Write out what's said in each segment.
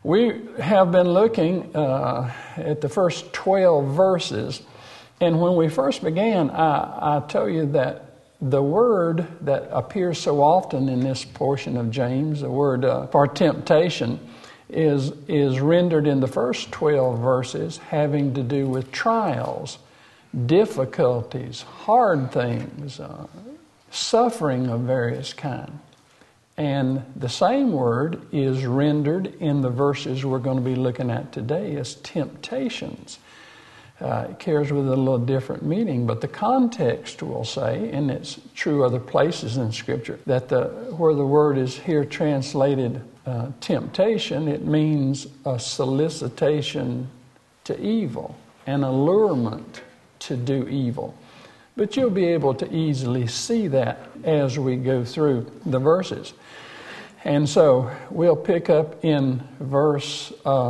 We have been looking at the first 12 verses, and when we first began, I tell you that the word that appears so often in this portion of James, the word for temptation, is rendered in the first 12 verses having to do with trials, difficulties, hard things, suffering of various kinds. And the same word is rendered in the verses we're going to be looking at today as temptations. It carries with it a little different meaning, but the context will say, and it's true other places in Scripture, that where the word is here translated temptation, it means a solicitation to evil, an allurement to do evil. But you'll be able to easily see that as we go through the verses. And so we'll pick up in verse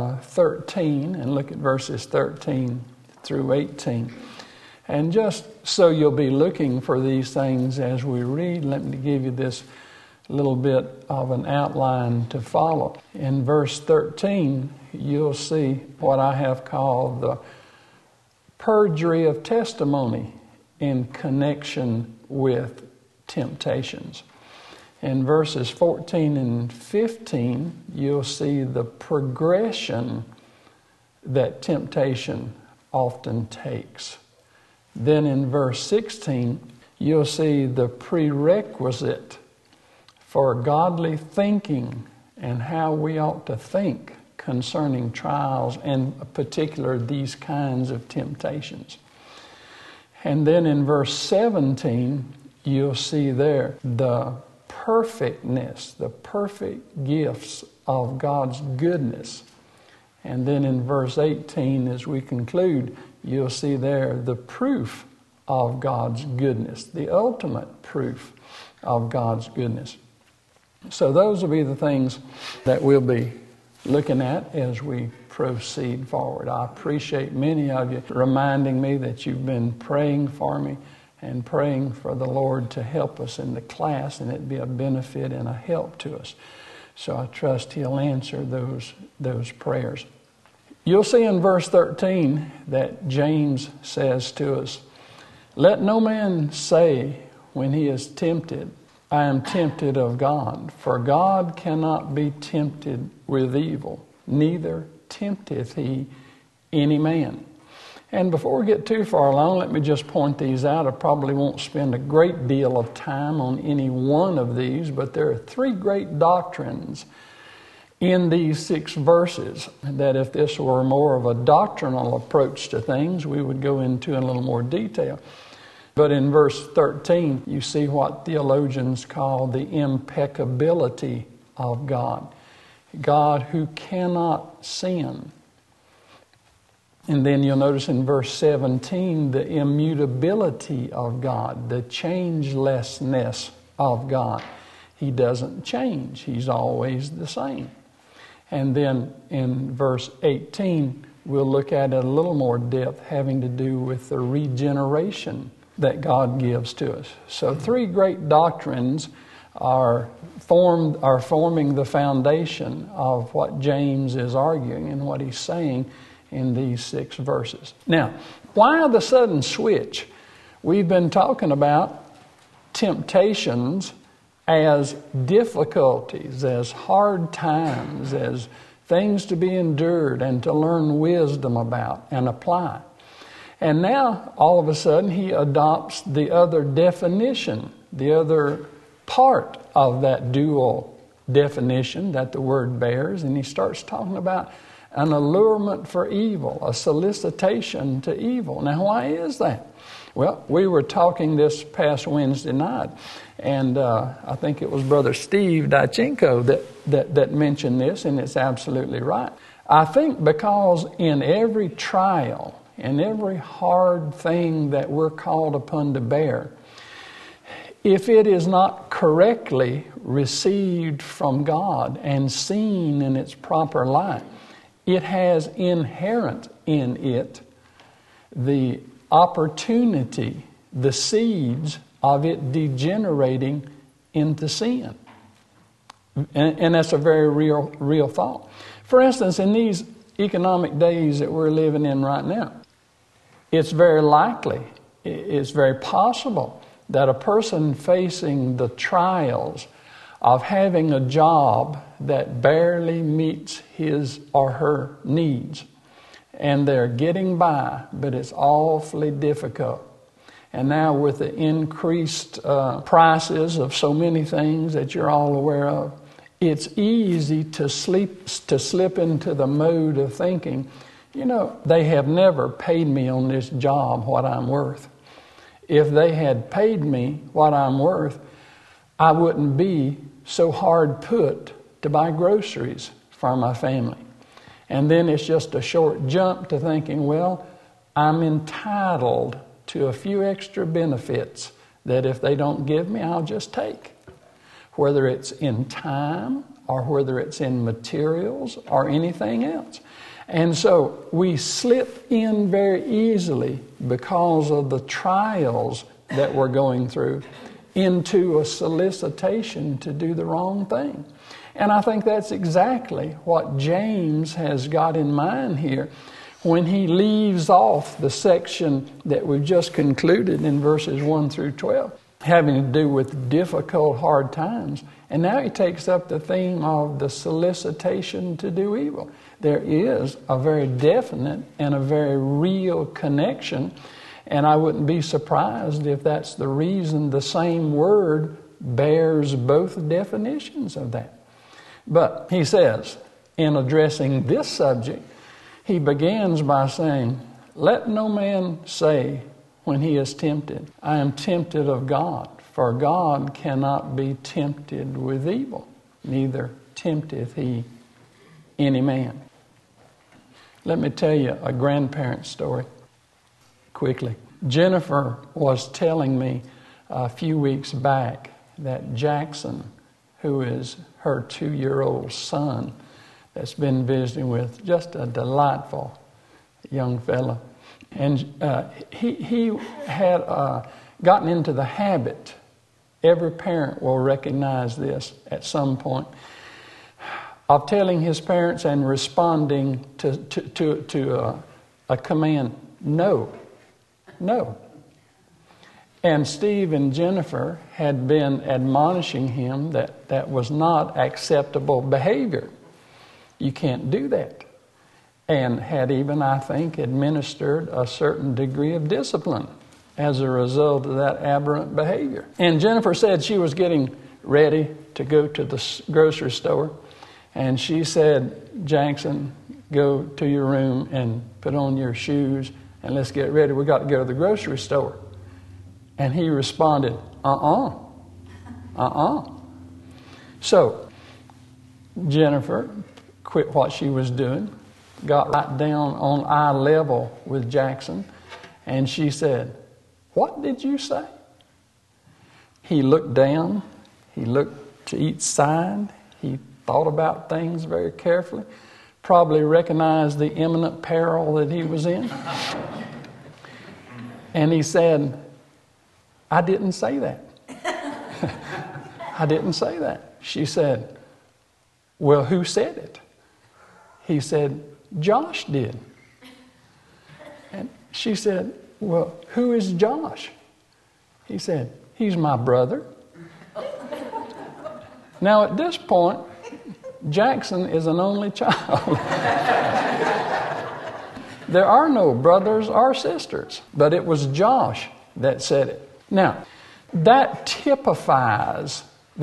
13 and look at verses 13 through 18. And just so you'll be looking for these things as we read, let me give you this little bit of an outline to follow. In verse 13, you'll see what I have called the perjury of testimony in connection with temptations. In verses 14 and 15, you'll see the progression that temptation often takes. Then in verse 16, you'll see the prerequisite for godly thinking and how we ought to think concerning trials, and in particular these kinds of temptations. And then in verse 17, you'll see there the perfectness, the perfect gifts of God's goodness. And then in verse 18, as we conclude, you'll see there the proof of God's goodness, the ultimate proof of God's goodness. So those will be the things that we'll be looking at as we proceed forward. I appreciate many of you reminding me that you've been praying for me and praying for the Lord to help us in the class, and it be a benefit and a help to us. So I trust He'll answer those prayers. You'll see in verse 13 that James says to us, "Let no man say when he is tempted, I am tempted of God. For God cannot be tempted with evil, neither tempteth He any man." And before we get too far along, let me just point these out. I probably won't spend a great deal of time on any one of these, but there are three great doctrines in these 6 verses that if this were more of a doctrinal approach to things, we would go into in a little more detail. But in verse 13, you see what theologians call the impeccability of God. God who cannot sin. And then you'll notice in verse 17 the immutability of God, the changelessness of God. He doesn't change. He's always the same. And then in verse 18, we'll look at it a little more depth, having to do with the regeneration that God gives to us. So 3 great doctrines are forming the foundation of what James is arguing and what he's saying in these 6 verses. Now, why the sudden switch? We've been talking about temptations as difficulties, as hard times, as things to be endured and to learn wisdom about and apply. And now, all of a sudden, he adopts the other definition, the other part of that dual definition that the word bears, and he starts talking about an allurement for evil, a solicitation to evil. Now, why is that? Well, we were talking this past Wednesday night, and I think it was Brother Steve Dychenko that mentioned this, and it's absolutely right. I think because in every trial, in every hard thing that we're called upon to bear, if it is not correctly received from God and seen in its proper light, it has inherent in it the opportunity, the seeds of it degenerating into sin. And that's a very real thought. For instance, in these economic days that we're living in right now, it's very likely, it's very possible that a person facing the trials of having a job that barely meets his or her needs, and they're getting by, but it's awfully difficult. And now with the increased prices of so many things that you're all aware of, it's easy to slip into the mode of thinking, they have never paid me on this job what I'm worth. If they had paid me what I'm worth, I wouldn't be so hard put to buy groceries for my family. And then it's just a short jump to thinking, well, I'm entitled to a few extra benefits that if they don't give me, I'll just take. Whether it's in time or whether it's in materials or anything else. And so we slip in very easily because of the trials that we're going through into a solicitation to do the wrong thing. And I think that's exactly what James has got in mind here when he leaves off the section that we've just concluded in verses 1 through 12, having to do with difficult, hard times. And now he takes up the theme of the solicitation to do evil. There is a very definite and a very real connection, and I wouldn't be surprised if that's the reason the same word bears both definitions of that. But he says, in addressing this subject, he begins by saying, "Let no man say when he is tempted, I am tempted of God, for God cannot be tempted with evil, neither tempteth he any man." Let me tell you a grandparent story quickly. Jennifer was telling me a few weeks back that Jackson, who is her 2-year-old son that's been visiting with, just a delightful young fella, and he had gotten into the habit, every parent will recognize this at some point, of telling his parents and responding to a command, no. And Steve and Jennifer had been admonishing him that that was not acceptable behavior. You can't do that. And had even, I think, administered a certain degree of discipline as a result of that aberrant behavior. And Jennifer said she was getting ready to go to the grocery store. And she said, "Jackson, go to your room and put on your shoes and let's get ready. We got to go to the grocery store." And he responded, So Jennifer quit what she was doing, got right down on eye level with Jackson, and she said, "What did you say?" He looked down, he looked to each side, he thought about things very carefully, probably recognized the imminent peril that he was in. And he said, "I didn't say that." "I didn't say that." She said, "Well, who said it?" He said, "Josh did." And she said, "Well, who is Josh?" He said, "He's my brother." Now at this point, Jackson is an only child. There are no brothers or sisters, but it was Josh that said it. Now, that typifies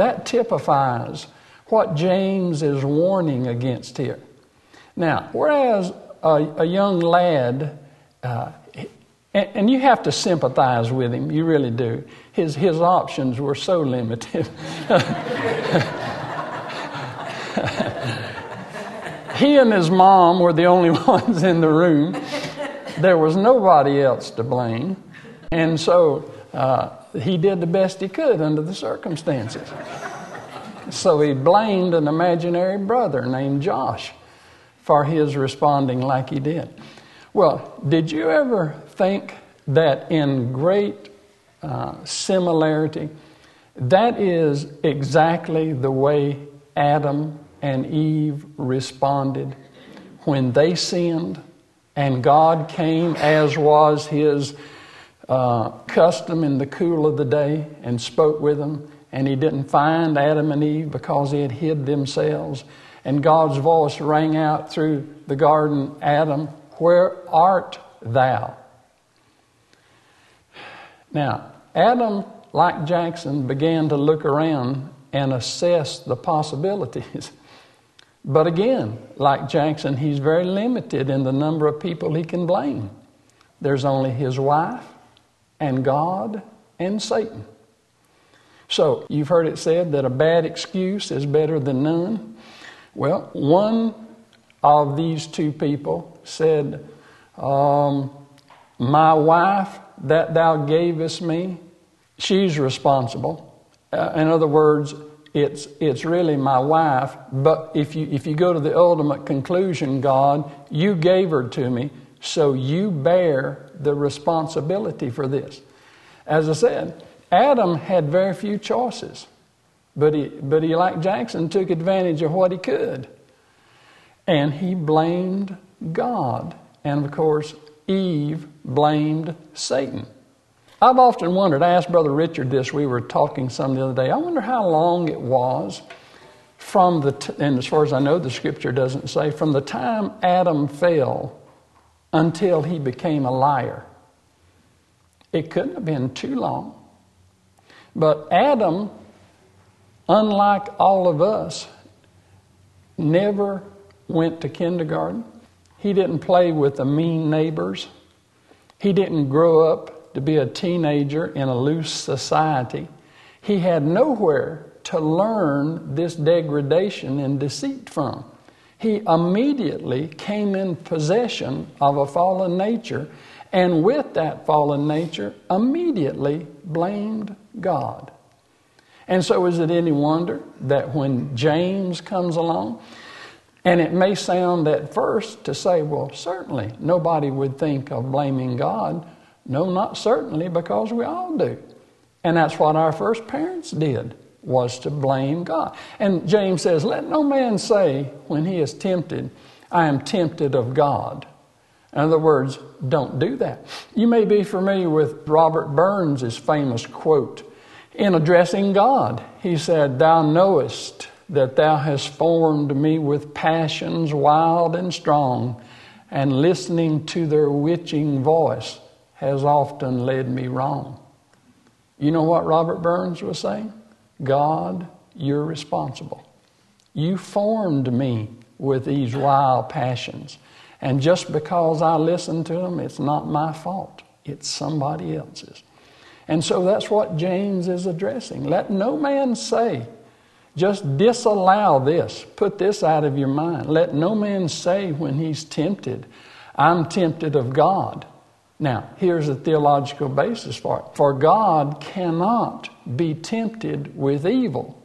what James is warning against here. Now, whereas a young lad, and you have to sympathize with him, you really do. His options were so limited. He and his mom were the only ones in the room. There was nobody else to blame. And so he did the best he could under the circumstances. So he blamed an imaginary brother named Josh for his responding like he did. Well, did you ever think that in great similarity, that is exactly the way Adam and Eve responded when they sinned, and God came, as was his custom, in the cool of the day and spoke with them, and he didn't find Adam and Eve because they had hid themselves. And God's voice rang out through the garden, "Adam, where art thou?" Now, Adam, like Jackson, began to look around and assess the possibilities. But again, like Jackson, he's very limited in the number of people he can blame. There's only his wife and God and Satan. So, you've heard it said that a bad excuse is better than none. Well, one of these two people said, "My wife that thou gavest me, she's responsible." In other words, it's really my wife, but if you go to the ultimate conclusion, God, you gave her to me, so you bear the responsibility for this. As I said, Adam had very few choices, but he, like Jackson, took advantage of what he could. And he blamed God. And of course, Eve blamed Satan. I've often wondered, I asked Brother Richard this, we were talking some the other day, I wonder how long it was from and as far as I know, the scripture doesn't say, from the time Adam fell until he became a liar. It couldn't have been too long. But Adam, unlike all of us, never went to kindergarten. He didn't play with the mean neighbors. He didn't grow up to be a teenager in a loose society. He had nowhere to learn this degradation and deceit from. He immediately came in possession of a fallen nature, and with that fallen nature, immediately blamed God. And so is it any wonder that when James comes along, and it may sound at first to say, well, certainly nobody would think of blaming God. No, not certainly, because we all do. And that's what our first parents did, was to blame God. And James says, let no man say when he is tempted, I am tempted of God. In other words, don't do that. You may be familiar with Robert Burns' famous quote. In addressing God, he said, "Thou knowest that thou hast formed me with passions wild and strong, and listening to their witching voice has often led me wrong." You know what Robert Burns was saying? God, you're responsible. You formed me with these wild passions. And just because I listen to them, it's not my fault. It's somebody else's. And so that's what James is addressing. Let no man say, just disallow this. Put this out of your mind. Let no man say when he's tempted, I'm tempted of God. Now, here's the theological basis for it. For God cannot be tempted with evil.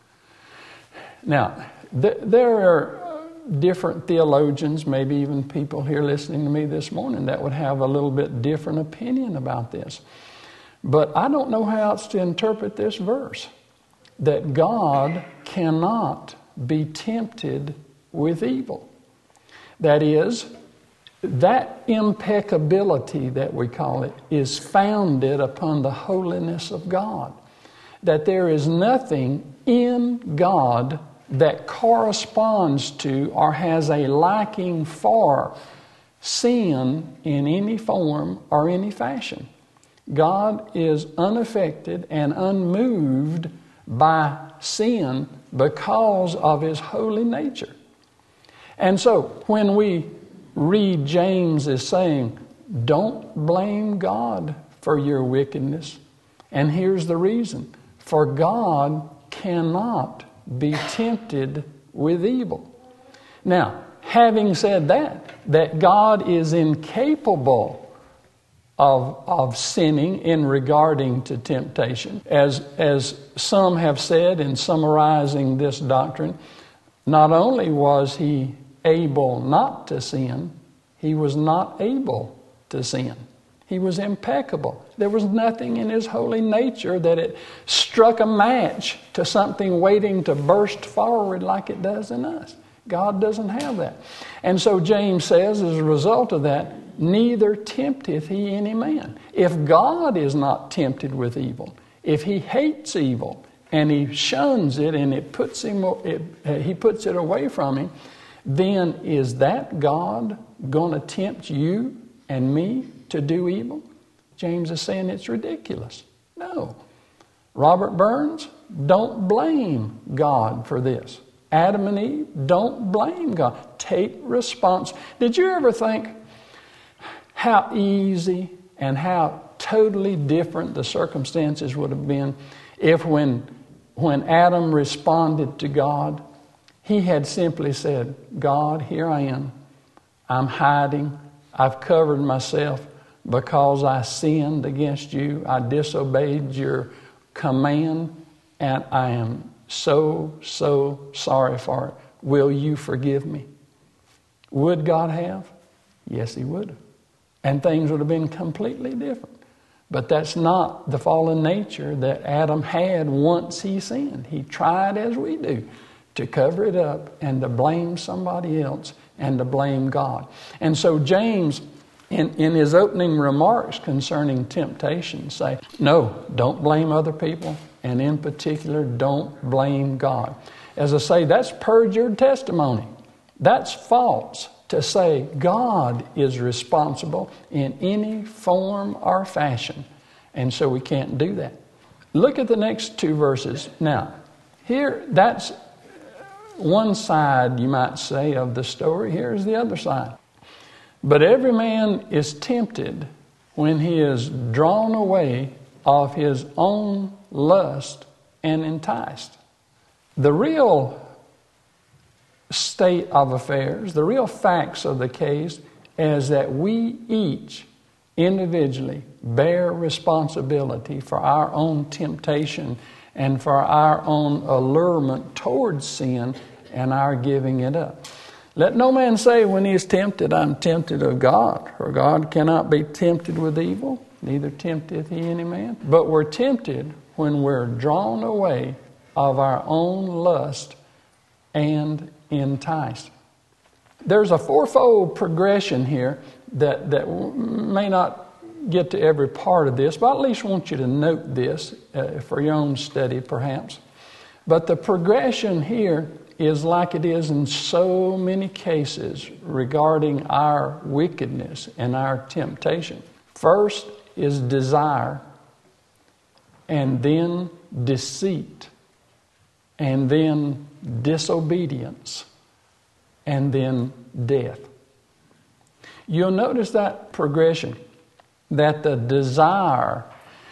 Now, there are different theologians, maybe even people here listening to me this morning, that would have a little bit different opinion about this. But I don't know how else to interpret this verse, that God cannot be tempted with evil. That is, that impeccability that we call it is founded upon the holiness of God. That there is nothing in God that corresponds to or has a liking for sin in any form or any fashion. God is unaffected and unmoved by sin because of his holy nature. And so when we read James as saying, don't blame God for your wickedness. And here's the reason. For God cannot be tempted with evil. Now, having said that God is incapable of sinning in regarding to temptation, as some have said in summarizing this doctrine, not only was he able not to sin, he was not able to sin. He was impeccable. There was nothing in his holy nature that it struck a match to something waiting to burst forward like it does in us. God doesn't have that. And so James says, as a result of that, neither tempteth he any man. If God is not tempted with evil, if he hates evil and he shuns it and he puts it away from him, then is that God going to tempt you and me to do evil? James is saying it's ridiculous. No. Robert Burns, don't blame God for this. Adam and Eve, don't blame God. Take response. Did you ever think how easy and how totally different the circumstances would have been if when Adam responded to God, he had simply said, God, here I am. I'm hiding. I've covered myself because I sinned against you. I disobeyed your command, and I am so sorry for it. Will you forgive me? Would God have? Yes, he would have. And things would have been completely different. But that's not the fallen nature that Adam had once he sinned. He tried, as we do, to cover it up and to blame somebody else and to blame God. And so James, in his opening remarks concerning temptation, say, no, don't blame other people, and in particular, don't blame God. As I say, that's perjured testimony. That's false to say God is responsible in any form or fashion. And so we can't do that. Look at the next two verses. Now, here, that's one side, you might say, of the story. Here's the other side. But every man is tempted when he is drawn away of his own lust and enticed. The real state of affairs, the real facts of the case, is that we each individually bear responsibility for our own temptation and for our own allurement towards sin and our giving it up. Let no man say when he is tempted, I'm tempted of God. For God cannot be tempted with evil, neither tempteth he any man. But we're tempted when we're drawn away of our own lust and enticed. There's a fourfold progression here that may not get to every part of this, but I at least want you to note this for your own study perhaps. But the progression here is like it is in so many cases regarding our wickedness and our temptation. First is desire, and then deceit, and then disobedience, and then death. You'll notice that progression, that the desire,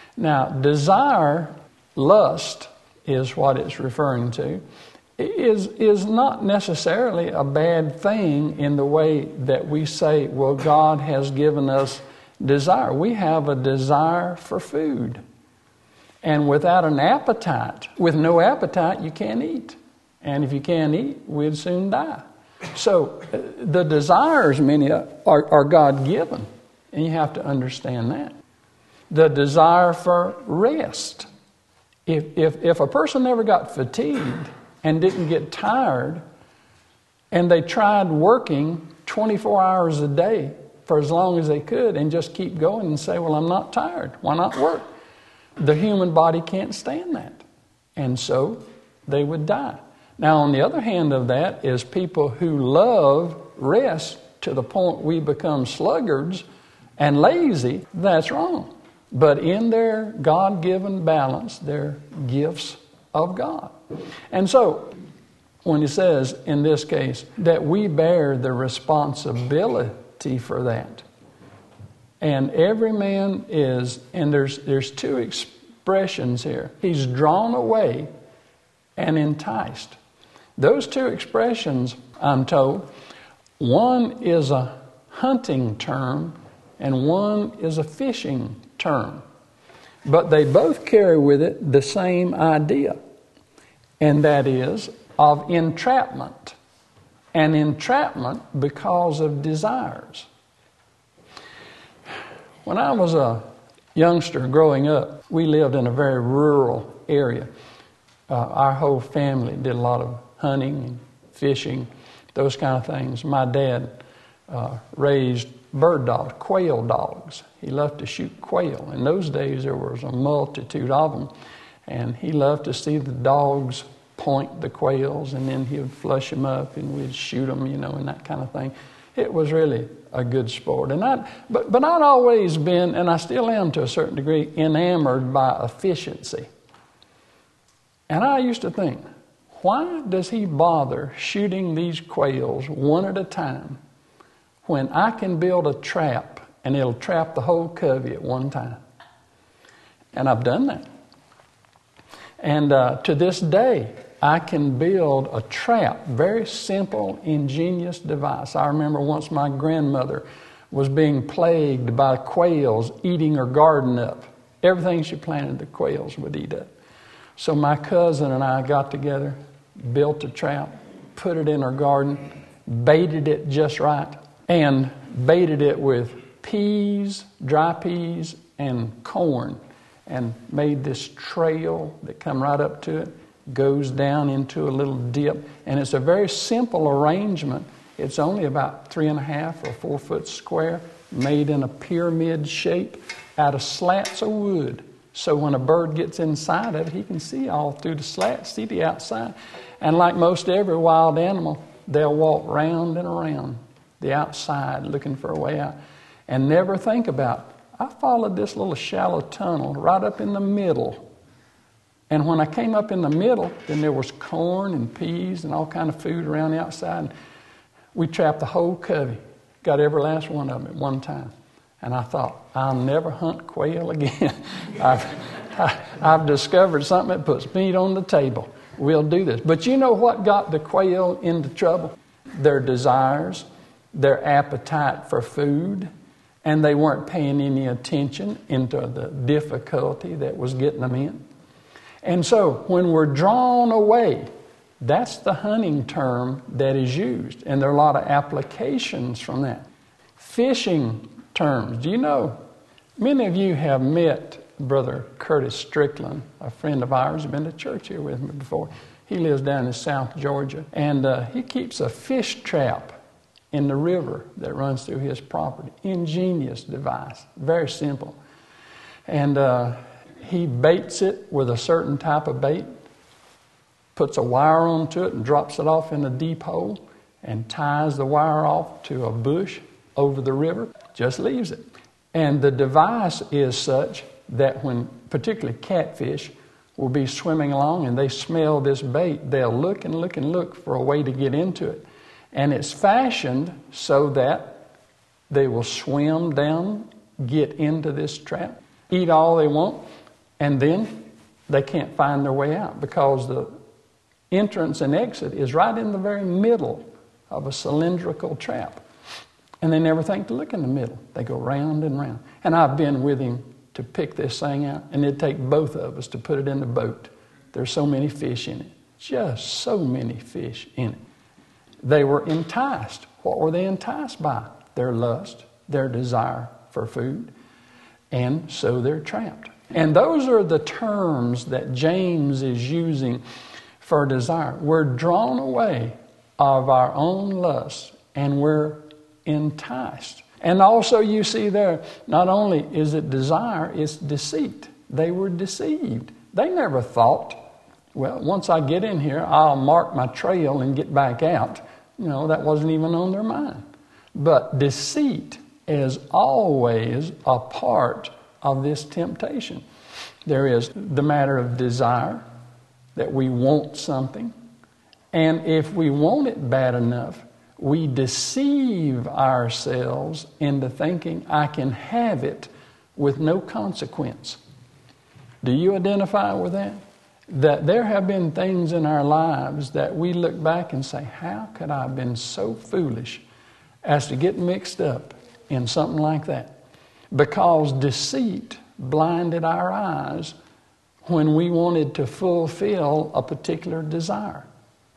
lust is what it's referring to, is not necessarily a bad thing in the way that we say, well, God has given us desire. We have a desire for food. And without an appetite, with no appetite, you can't eat. And if you can't eat, we'd soon die. So the desires, many are God-given. And you have to understand that. The desire for rest. If a person never got fatigued and didn't get tired, and they tried working 24 hours a day for as long as they could and just keep going and say, well, I'm not tired. Why not work? The human body can't stand that. And so they would die. Now, on the other hand of that is people who love rest to the point we become sluggards and lazy. That's wrong. But in their God-given balance, they're gifts of God. And so, when he says, in this case, that we bear the responsibility for that, and every man is, and there's two expressions here. He's drawn away and enticed. Those two expressions, I'm told, one is a hunting term and one is a fishing term. But they both carry with it the same idea, and that is of entrapment. And entrapment because of desires. When I was a youngster growing up, we lived in a very rural area. Our whole family did a lot of hunting and fishing, those kind of things. My dad raised bird dogs, quail dogs. He loved to shoot quail. In those days, there was a multitude of them, and he loved to see the dogs point the quails, and then he would flush them up, and we'd shoot them, and that kind of thing. It was really a good sport. But I'd always been, and I still am to a certain degree, enamored by efficiency. And I used to think, why does he bother shooting these quails one at a time when I can build a trap and it'll trap the whole covey at one time? And I've done that. And to this day, I can build a trap, very simple, ingenious device. I remember once my grandmother was being plagued by quails eating her garden up. Everything she planted, the quails would eat up. So my cousin and I got together, built a trap, put it in her garden, baited it just right, and baited it with peas, dry peas, and corn, and made this trail that come right up to it, goes down into a little dip, and it's a very simple arrangement. It's only about 3.5 or 4 foot square, made in a pyramid shape out of slats of wood. So when a bird gets inside of it, he can see all through the slats, see the outside. And like most every wild animal, they'll walk round and around the outside looking for a way out and never think about, I followed this little shallow tunnel right up in the middle. And when I came up in the middle, then there was corn and peas and all kind of food around the outside. We trapped the whole covey, got every last one of them at one time. And I thought, I'll never hunt quail again. I've discovered something that puts meat on the table. We'll do this. But you know what got the quail into trouble? Their desires, their appetite for food, and they weren't paying any attention into the difficulty that was getting them in. And so when we're drawn away, that's the hunting term that is used. And there are a lot of applications from that. Fishing terms. Do you know, many of you have met Brother Curtis Strickland, a friend of ours, who's been to church here with me before. He lives down in South Georgia, and he keeps a fish trap in the river that runs through his property. Ingenious device, very simple. And he baits it with a certain type of bait, puts a wire onto it and drops it off in a deep hole and ties the wire off to a bush over the river, just leaves it. And the device is such that when particularly catfish will be swimming along and they smell this bait, they'll look and look and look for a way to get into it. And it's fashioned so that they will swim down, get into this trap, eat all they want, and then they can't find their way out because the entrance and exit is right in the very middle of a cylindrical trap. And they never think to look in the middle. They go round and round. And I've been with him to pick this thing out, and it'd take both of us to put it in the boat. There's so many fish in it. Just so many fish in it. They were enticed. What were they enticed by? Their lust, their desire for food, and so they're trapped. And those are the terms that James is using for desire. We're drawn away of our own lusts, and we're enticed. And also you see there, not only is it desire, it's deceit. They were deceived. They never thought, well, once I get in here, I'll mark my trail and get back out. That wasn't even on their mind. But deceit is always a part of this temptation. There is the matter of desire, that we want something. And if we want it bad enough, we deceive ourselves into thinking I can have it with no consequence. Do you identify with that? That there have been things in our lives that we look back and say, how could I have been so foolish as to get mixed up in something like that? Because deceit blinded our eyes when we wanted to fulfill a particular desire.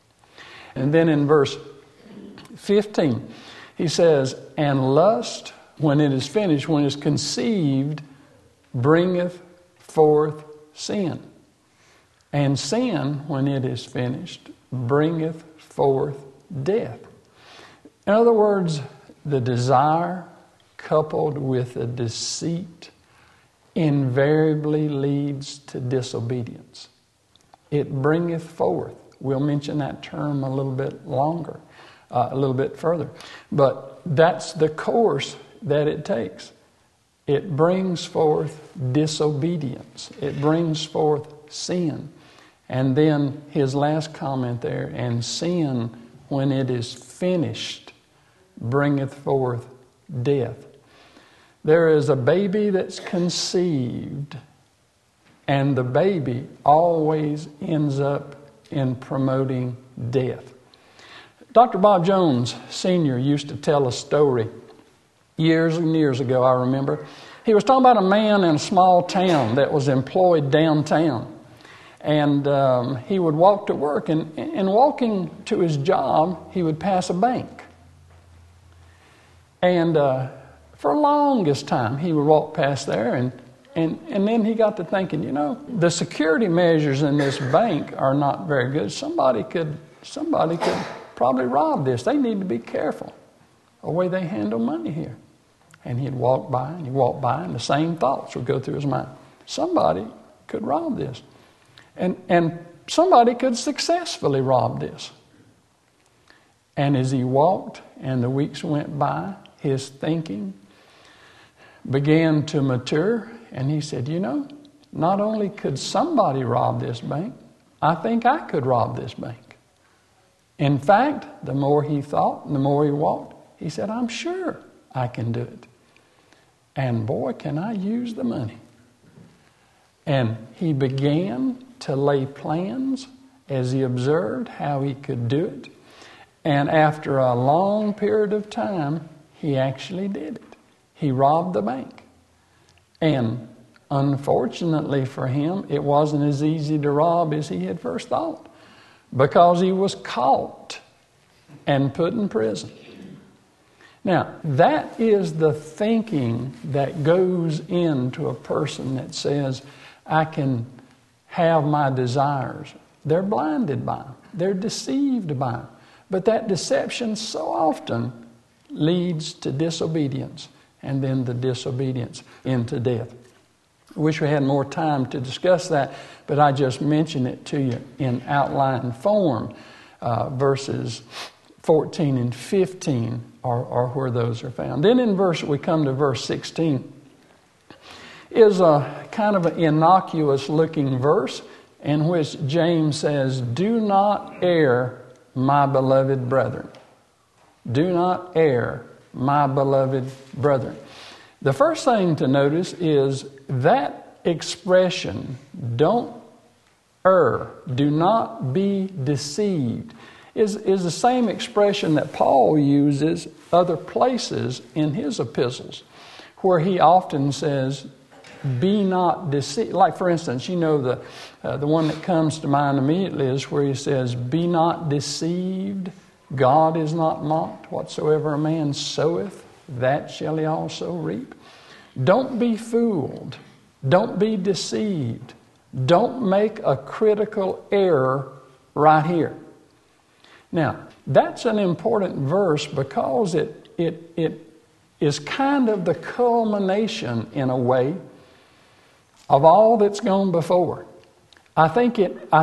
And then in verse 15, he says, and lust when it is finished, when it is conceived, bringeth forth sin. And sin, when it is finished, bringeth forth death. In other words, the desire coupled with the deceit invariably leads to disobedience. It bringeth forth. We'll mention that term a little bit longer, a little bit further. But that's the course that it takes. It brings forth disobedience. It brings forth sin. And then his last comment there, and sin, when it is finished, bringeth forth death. There is a baby that's conceived, and the baby always ends up in promoting death. Dr. Bob Jones Sr. used to tell a story years and years ago, I remember. He was talking about a man in a small town that was employed downtown. And he would walk to work, and walking to his job, he would pass a bank. And for the longest time, he would walk past there, and then he got to thinking, the security measures in this bank are not very good. Somebody could probably rob this. They need to be careful the way they handle money here. And he'd walk by, and the same thoughts would go through his mind. Somebody could rob this. And somebody could successfully rob this. And as he walked and the weeks went by, his thinking began to mature. And he said, not only could somebody rob this bank, I think I could rob this bank. In fact, the more he thought and the more he walked, he said, I'm sure I can do it. And boy, can I use the money. And he began to lay plans as he observed how he could do it. And after a long period of time, he actually did it. He robbed the bank. And unfortunately for him, it wasn't as easy to rob as he had first thought, because he was caught and put in prison. Now, that is the thinking that goes into a person that says, I can have my desires. They're blinded by them. They're deceived by them. But that deception so often leads to disobedience, and then the disobedience into death. I wish we had more time to discuss that, but I just mentioned it to you in outline form. Verses 14 and 15 are where those are found. Then we come to verse 16. Is a kind of an innocuous looking verse in which James says, do not err, my beloved brethren. Do not err, my beloved brethren. The first thing to notice is that expression, don't err, do not be deceived, is the same expression that Paul uses other places in his epistles, where he often says, be not deceived. Like, for instance, the one that comes to mind immediately is where he says, be not deceived, God is not mocked. Whatsoever a man soweth, that shall he also reap. Don't be fooled. Don't be deceived. Don't make a critical error right here. Now, that's an important verse because it is kind of the culmination, in a way, of all that's gone before. I think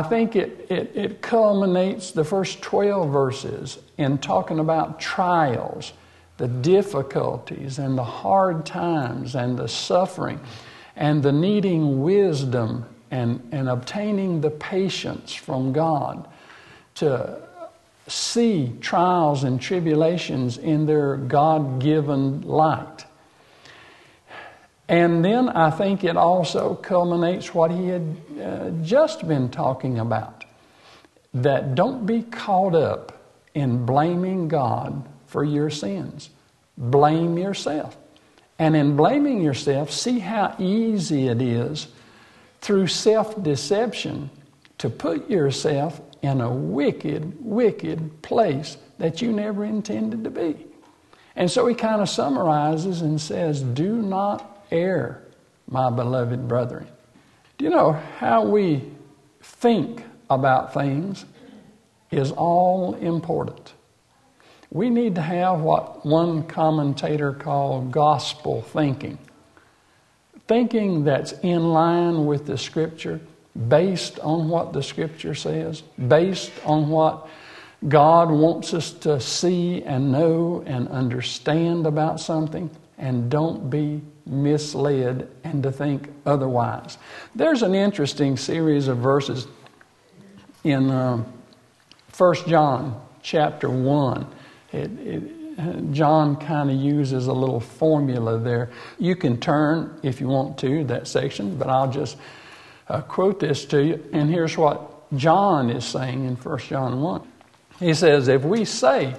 it culminates the first 12 verses in talking about trials, the difficulties and the hard times and the suffering and the needing wisdom and obtaining the patience from God to see trials and tribulations in their God-given light. And then I think it also culminates what he had just been talking about, that don't be caught up in blaming God for your sins. Blame yourself. And in blaming yourself, see how easy it is through self-deception to put yourself in a wicked, wicked place that you never intended to be. And so he kind of summarizes and says, do not err, my beloved brethren. Do you know how we think about things is all important. We need to have what one commentator called gospel thinking. Thinking that's in line with the Scripture, based on what the Scripture says, based on what God wants us to see and know and understand about something, and don't be misled and to think otherwise. There's an interesting series of verses in 1 John chapter 1. John kind of uses a little formula there. You can turn, if you want to, that section, but I'll just quote this to you. And here's what John is saying in 1 John 1. He says, if we say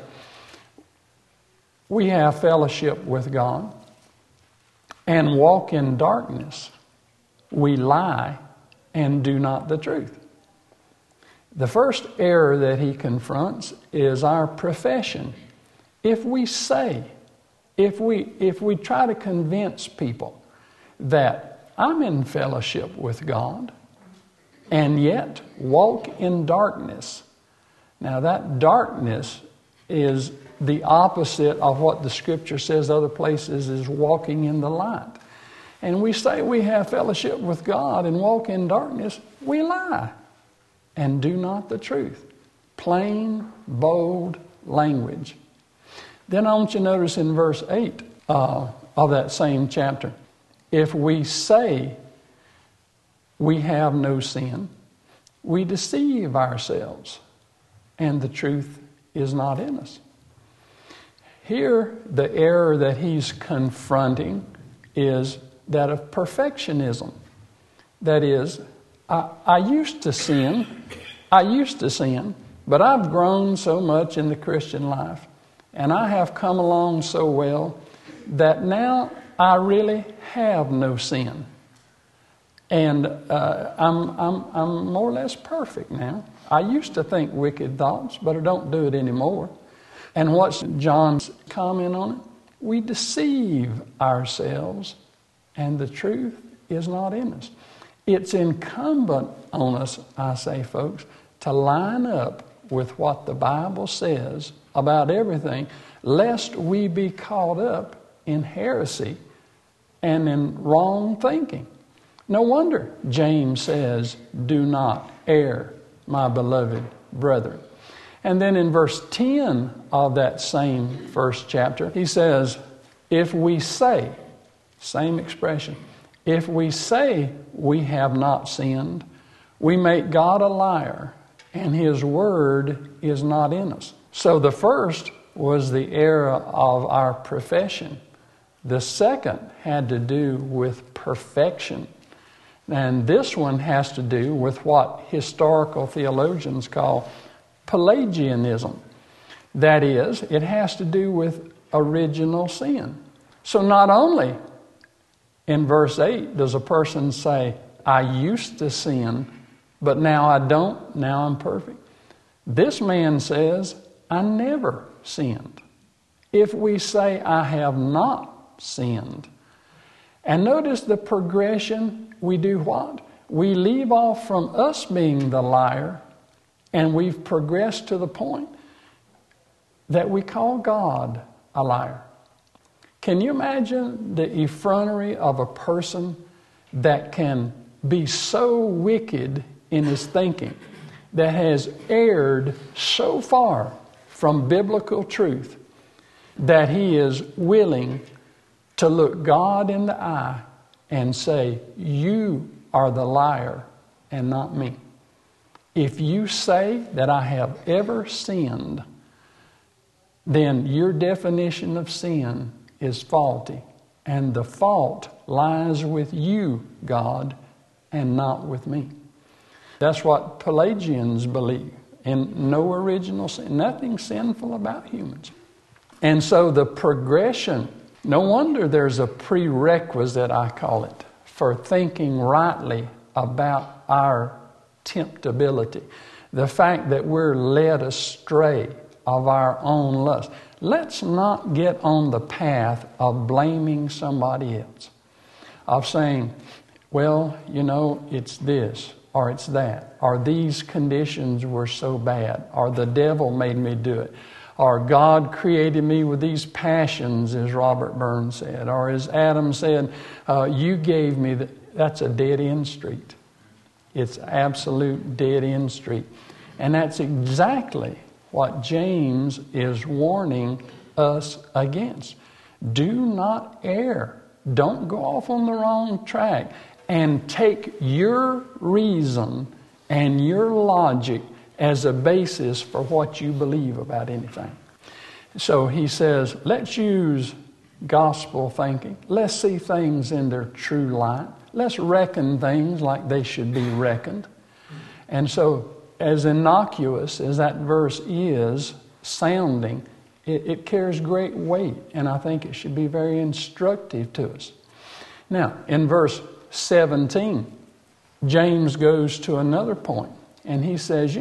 we have fellowship with God and walk in darkness, we lie and do not the truth. The first error that he confronts is our profession. If we say, if we try to convince people that I'm in fellowship with God and yet walk in darkness. Now that darkness is the opposite of what the Scripture says other places is walking in the light. And we say we have fellowship with God and walk in darkness, we lie and do not the truth. Plain, bold language. Then I want you to notice in verse 8 of that same chapter, if we say we have no sin, we deceive ourselves, and the truth is not in us. Here, the error that he's confronting is that of perfectionism. That is, I used to sin, but I've grown so much in the Christian life, and I have come along so well that now I really have no sin. And I'm more or less perfect now. I used to think wicked thoughts, but I don't do it anymore. And what's John's comment on it? We deceive ourselves, and the truth is not in us. It's incumbent on us, I say, folks, to line up with what the Bible says about everything, lest we be caught up in heresy and in wrong thinking. No wonder James says, do not err, my beloved brethren. And then in verse 10 of that same first chapter, he says, if we say, same expression, if we say we have not sinned, we make God a liar, and His word is not in us. So the first was the error of our profession. The second had to do with perfection. And this one has to do with what historical theologians call Pelagianism. That is, it has to do with original sin. So not only in verse 8 does a person say, I used to sin, but now I don't, now I'm perfect. This man says, I never sinned. If we say I have not sinned. And notice the progression, we do what? We leave off from us being the liar, and we've progressed to the point that we call God a liar. Can you imagine the effrontery of a person that can be so wicked in his thinking, that has erred so far from biblical truth, that he is willing to look God in the eye and say, you are the liar and not me. If you say that I have ever sinned, then your definition of sin is faulty. And the fault lies with you, God, and not with me. That's what Pelagians believe. And no original sin, nothing sinful about humans. And so the progression, no wonder there's a prerequisite, I call it, for thinking rightly about our temptability. The fact that we're led astray of our own lust. Let's not get on the path of blaming somebody else, of saying, well, it's this, or it's that, or these conditions were so bad, or the devil made me do it, or God created me with these passions, as Robert Burns said, or as Adam said, you gave me that's a dead-end street. It's absolute dead-end street. And that's exactly what James is warning us against. Do not err. Don't go off on the wrong track and take your reason and your logic as a basis for what you believe about anything. So he says, let's use gospel thinking. Let's see things in their true light. Let's reckon things like they should be reckoned. And so, as innocuous as that verse is sounding, it carries great weight, and I think it should be very instructive to us. Now, in verse 17, James goes to another point, and he says,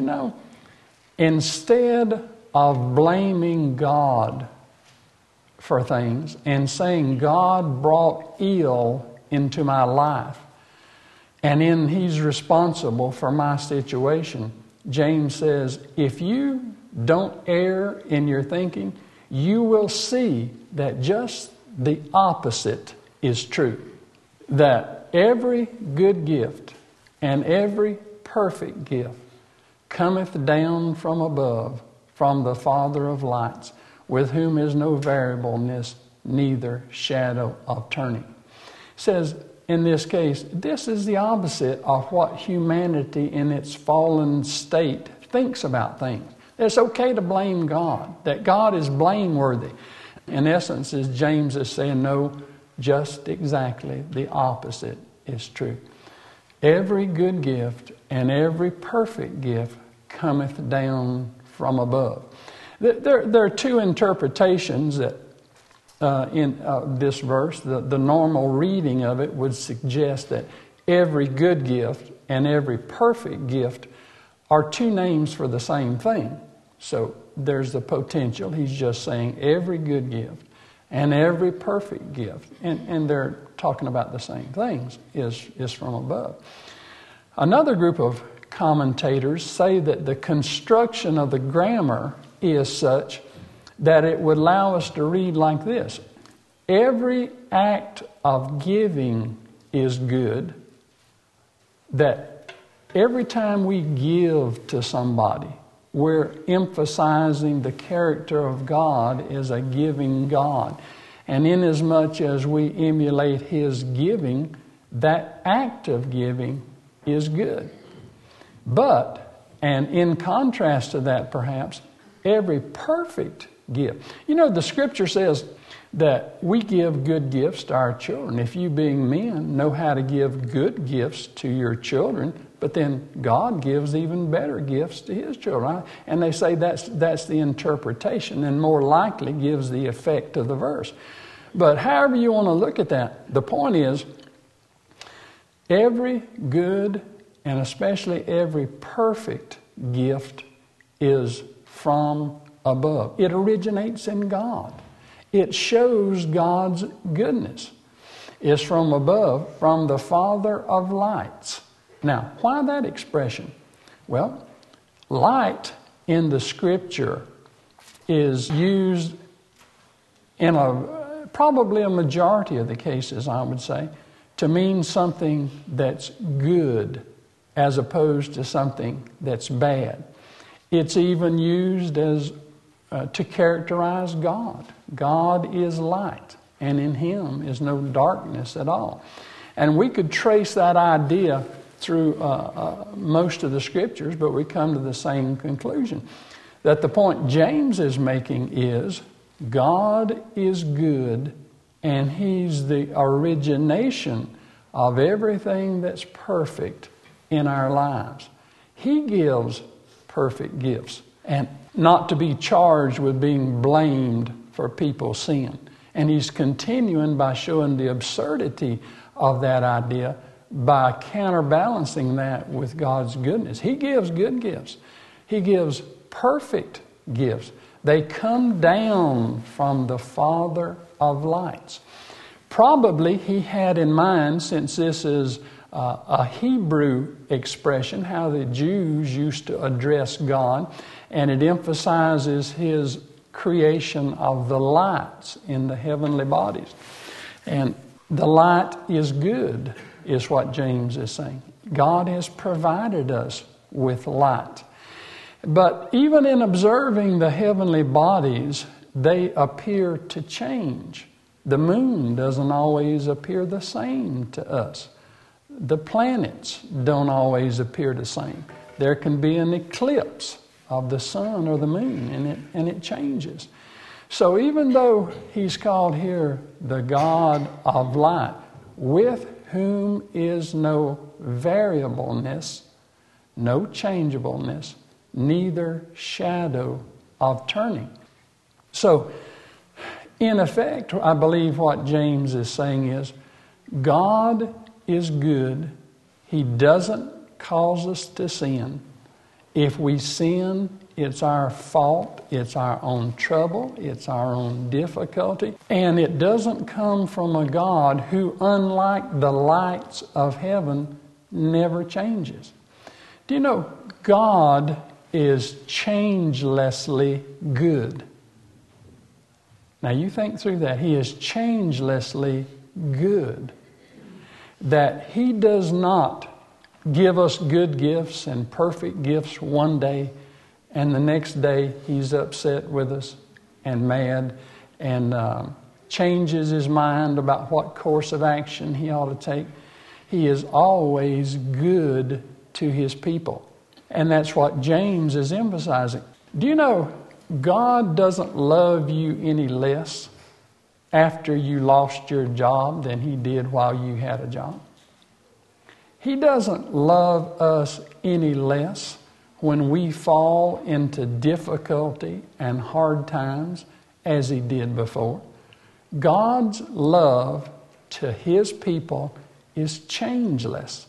instead of blaming God for things and saying God brought ill into my life and he's responsible for my situation, James says, if you don't err in your thinking, you will see that just the opposite is true. That every good gift and every perfect gift cometh down from above, from the Father of lights, with whom is no variableness, neither shadow of turning. It says, in this case, this is the opposite of what humanity in its fallen state thinks about things. It's okay to blame God, that God is blameworthy. In essence, as James is saying, no, just exactly the opposite is true. Every good gift and every perfect gift cometh down from above. There are two interpretations that in this verse. The normal reading of it would suggest that every good gift and every perfect gift are two names for the same thing. So there's the potential. He's just saying every good gift and every perfect gift, and they're talking about the same things, is from above. Another group of commentators say that the construction of the grammar is such that it would allow us to read like this. Every act of giving is good, that every time we give to somebody, we're emphasizing the character of God as a giving God. And inasmuch as we emulate His giving, that act of giving is good. But, and in contrast to that perhaps, every perfect gift. The Scripture says that we give good gifts to our children. If you being men know how to give good gifts to your children, but then God gives even better gifts to His children. And they say that's the interpretation and more likely gives the effect of the verse. But however you want to look at that, the point is every good and especially every perfect gift is from above. It originates in God. It shows God's goodness. It's from above, from the Father of lights. Now, why that expression? Well, light in the Scripture is used in probably a majority of the cases, I would say, to mean something that's good as opposed to something that's bad. It's even used as to characterize God. God is light, and in Him is no darkness at all. And we could trace that idea through most of the Scriptures, but we come to the same conclusion. That the point James is making is God is good, and He's the origination of everything that's perfect in our lives. He gives perfect gifts, and not to be charged with being blamed for people's sin. And He's continuing by showing the absurdity of that idea by counterbalancing that with God's goodness. He gives good gifts. He gives perfect gifts. They come down from the Father of lights. Probably he had in mind, since this is a Hebrew expression, how the Jews used to address God, and it emphasizes his creation of the lights in the heavenly bodies. And the light is good, is what James is saying. God has provided us with light. But even in observing the heavenly bodies, they appear to change. The moon doesn't always appear the same to us. The planets don't always appear the same. There can be an eclipse of the sun or the moon, and it changes. So even though he's called here the God of light, with whom is no variableness, no changeableness, neither shadow of turning. So, in effect, I believe what James is saying is, God is good. He doesn't cause us to sin. If we sin, it's our fault, it's our own trouble, it's our own difficulty, and it doesn't come from a God who, unlike the lights of heaven, never changes. Do you know, God is changelessly good. Now you think through that. He is changelessly good. That He does not give us good gifts and perfect gifts one day, and the next day He's upset with us and mad and changes His mind about what course of action He ought to take. He is always good to His people. And that's what James is emphasizing. Do you know, God doesn't love you any less after you lost your job than He did while you had a job? He doesn't love us any less when we fall into difficulty and hard times as He did before. God's love to His people is changeless.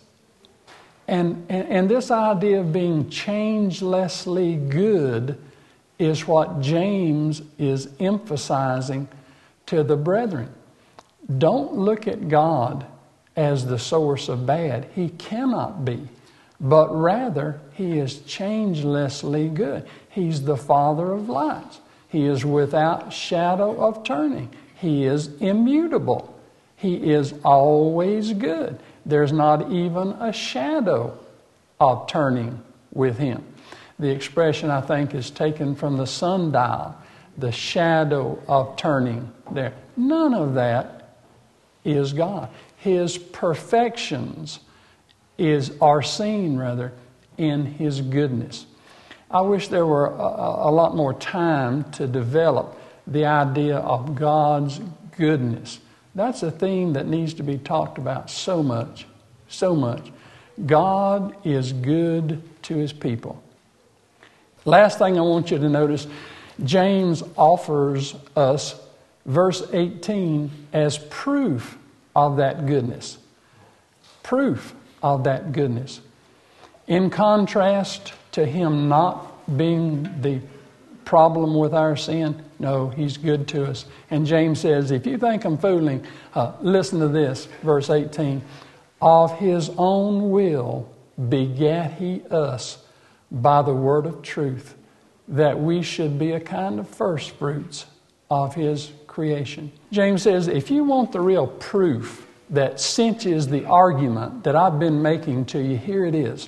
And this idea of being changelessly good is what James is emphasizing to the brethren. Don't look at God as the source of bad. He cannot be. But rather, He is changelessly good. He's the Father of lights. He is without shadow of turning. He is immutable. He is always good. There's not even a shadow of turning with Him. The expression, I think, is taken from the sundial, the shadow of turning there. None of that is God. His perfections are seen in His goodness. I wish there were a lot more time to develop the idea of God's goodness. That's a theme that needs to be talked about so much, so much. God is good to His people. Last thing I want you to notice, James offers us verse 18 as proof of that goodness. Proof of that goodness. In contrast to Him not being the problem with our sin, no, He's good to us. And James says, if you think I'm fooling, listen to this, verse 18. Of His own will begat He us by the word of truth, that we should be a kind of first fruits of His creation. James says, if you want the real proof that cinches the argument that I've been making to you, here it is.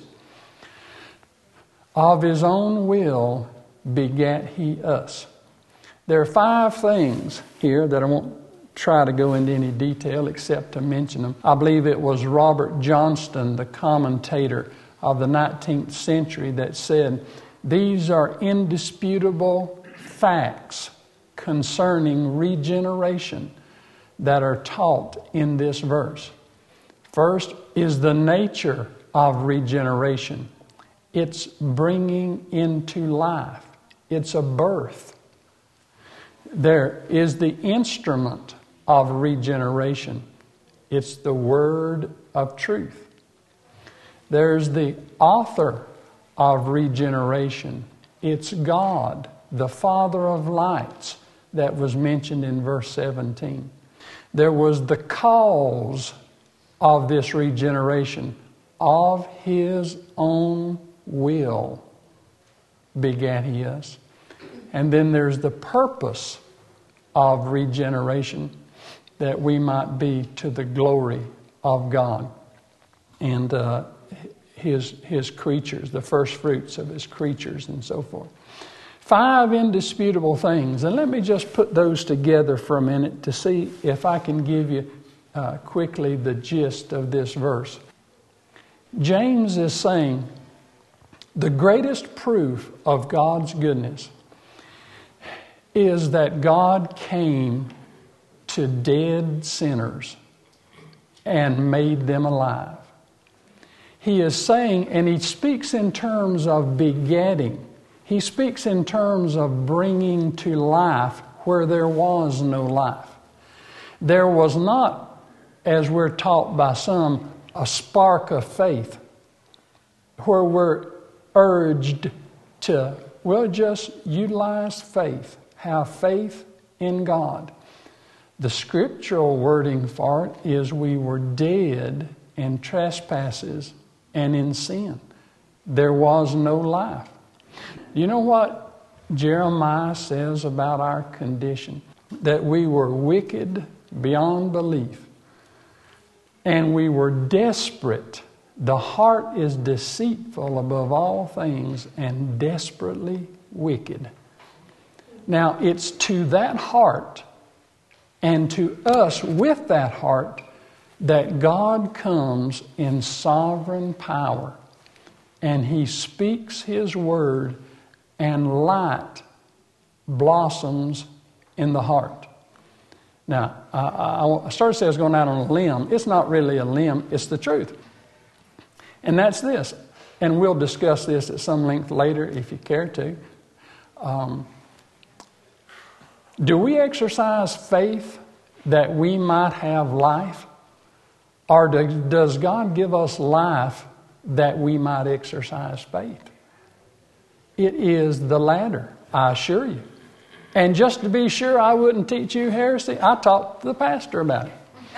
Of His own will begat He us. There are 5 things here that I won't try to go into any detail except to mention them. I believe it was Robert Johnston, the commentator of the 19th century, that said, these are indisputable facts concerning regeneration that are taught in this verse. First is the nature of regeneration. It's bringing into life. It's a birth. There is the instrument of regeneration. It's the word of truth. There's the author of regeneration. It's God. the Father of lights that was mentioned in verse 17. There was the cause of this regeneration. Of His own will begat He us. And then there's the purpose of regeneration, that we might be to the glory of God and His creatures, the first fruits of His creatures and so forth. 5 indisputable things. And let me just put those together for a minute to see if I can give you quickly the gist of this verse. James is saying the greatest proof of God's goodness is that God came to dead sinners and made them alive. He is saying, and he speaks in terms of begetting. He speaks in terms of bringing to life where there was no life. There was not, as we're taught by some, a spark of faith where we're urged to, just utilize faith. Have faith in God. The scriptural wording for it is we were dead in trespasses and in sin. There was no life. You know what Jeremiah says about our condition? That we were wicked beyond belief. And we were desperate. The heart is deceitful above all things and desperately wicked. Now, it's to that heart and to us with that heart that God comes in sovereign power, and He speaks His word, and light blossoms in the heart. Now, I started to say I was going out on a limb. It's not really a limb, it's the truth. And that's this. And we'll discuss this at some length later if you care to. Do we exercise faith that we might have life? Or does God give us life that we might exercise faith? It is the latter, I assure you. And just to be sure I wouldn't teach you heresy, I talked to the pastor about it.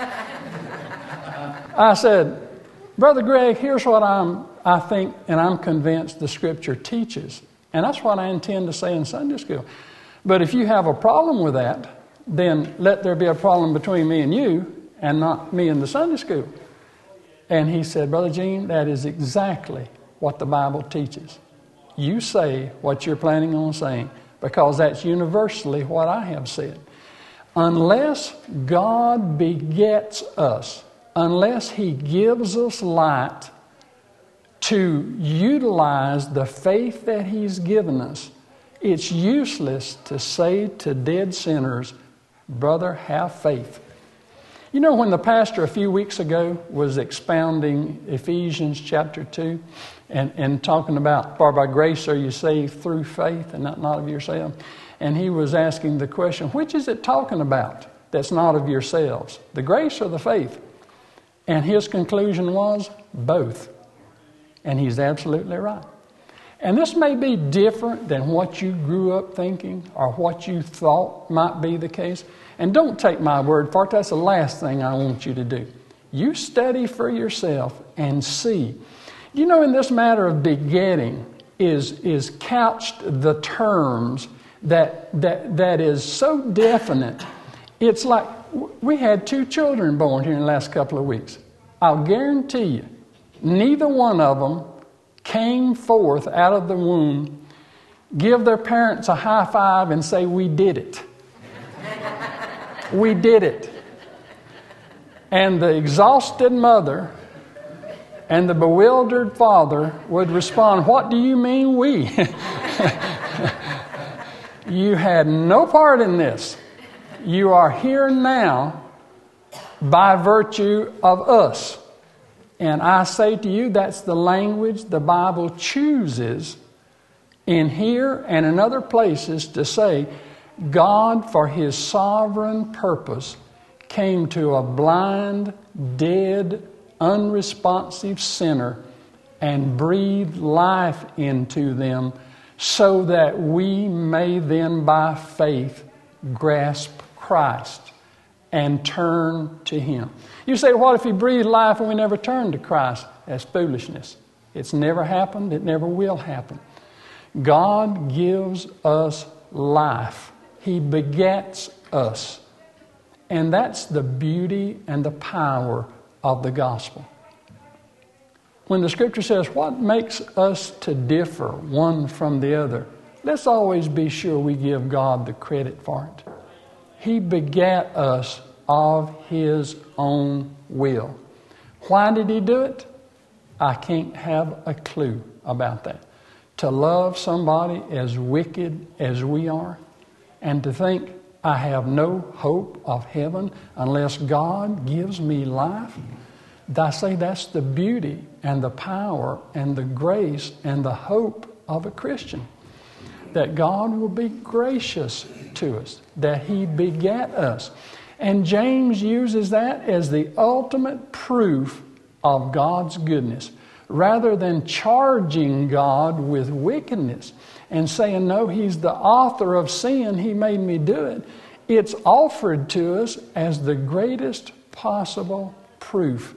I said, Brother Greg, here's what I think and I'm convinced the Scripture teaches. And that's what I intend to say in Sunday school. But if you have a problem with that, then let there be a problem between me and you and not me and the Sunday school. And he said, Brother Gene, that is exactly what the Bible teaches. You say what you're planning on saying, because that's universally what I have said. Unless God begets us, unless He gives us light to utilize the faith that He's given us, it's useless to say to dead sinners, brother, have faith. You know, when the pastor a few weeks ago was expounding Ephesians chapter 2 and talking about, for by grace are you saved through faith and not of yourselves. And he was asking the question, which is it talking about that's not of yourselves? The grace or the faith? And his conclusion was both. And he's absolutely right. And this may be different than what you grew up thinking or what you thought might be the case. And don't take my word for it. That's the last thing I want you to do. You study for yourself and see. You know, in this matter of begetting is couched the terms that is so definite. It's like we had 2 children born here in the last couple of weeks. I'll guarantee you, neither one of them came forth out of the womb, give their parents a high five and say, we did it. We did it. And the exhausted mother and the bewildered father would respond, what do you mean we? You had no part in this. You are here now by virtue of us. And I say to you, that's the language the Bible chooses in here and in other places to say, God, for His sovereign purpose, came to a blind, dead, unresponsive sinner and breathed life into them so that we may then by faith grasp Christ and turn to Him. You say, what if He breathed life and we never turned to Christ? That's foolishness. It's never happened. It never will happen. God gives us life. He begets us. And that's the beauty and the power of the gospel. When the Scripture says, what makes us to differ one from the other? Let's always be sure we give God the credit for it. He begat us of His own will. Why did He do it? I can't have a clue about that. To love somebody as wicked as we are, and to think I have no hope of heaven unless God gives me life. I say that's the beauty and the power and the grace and the hope of a Christian. That God will be gracious to us, that He begat us. And James uses that as the ultimate proof of God's goodness. Rather than charging God with wickedness and saying, no, He's the author of sin, He made me do it. It's offered to us as the greatest possible proof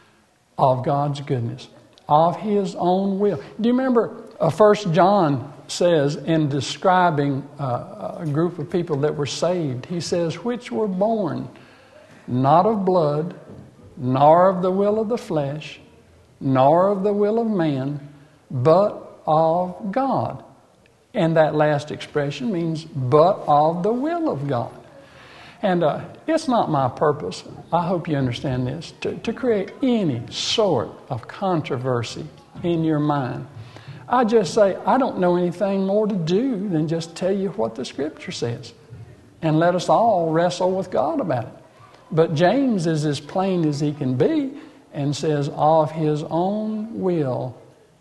of God's goodness, of His own will. Do you remember 1 John says in describing a group of people that were saved, he says, which were born not of blood, nor of the will of the flesh, nor of the will of man, but of God. And that last expression means, but of the will of God. And it's not my purpose, I hope you understand this, to create any sort of controversy in your mind. I just say, I don't know anything more to do than just tell you what the Scripture says. And let us all wrestle with God about it. But James is as plain as he can be and says, of His own will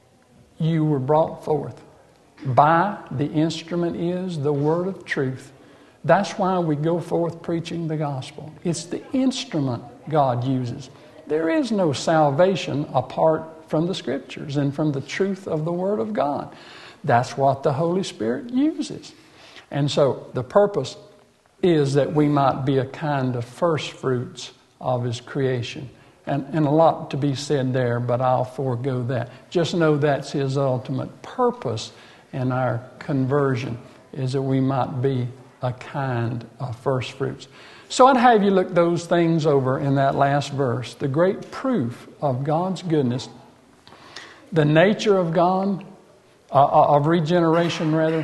you were brought forth. By the instrument is the word of truth. That's why we go forth preaching the gospel. It's the instrument God uses. There is no salvation apart from the Scriptures and from the truth of the Word of God. That's what the Holy Spirit uses. And so the purpose is that we might be a kind of first fruits of His creation. And a lot to be said there, but I'll forego that. Just know that's His ultimate purpose in our conversion, is that we might be a kind of first fruits. So I'd have you look those things over in that last verse. The great proof of God's goodness, the nature of God, of regeneration rather,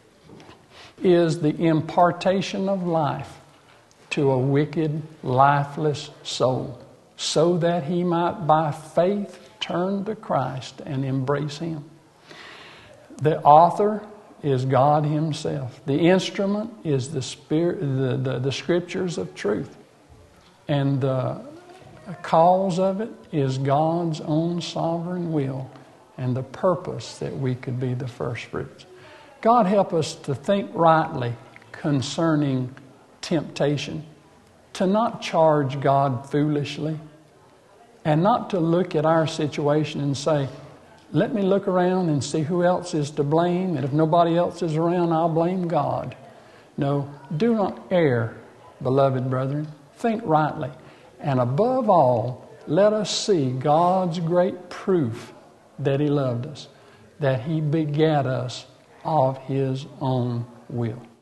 is the impartation of life to a wicked, lifeless soul, so that he might by faith turn to Christ and embrace Him. The author is God Himself. The instrument is the Spirit, the Scriptures of truth. And the cause of it is God's own sovereign will and the purpose that we could be the first fruits. God help us to think rightly concerning temptation, to not charge God foolishly, and not to look at our situation and say, let me look around and see who else is to blame, and if nobody else is around, I'll blame God. No, do not err, beloved brethren. Think rightly. And above all, let us see God's great proof that He loved us, that He begat us of His own will.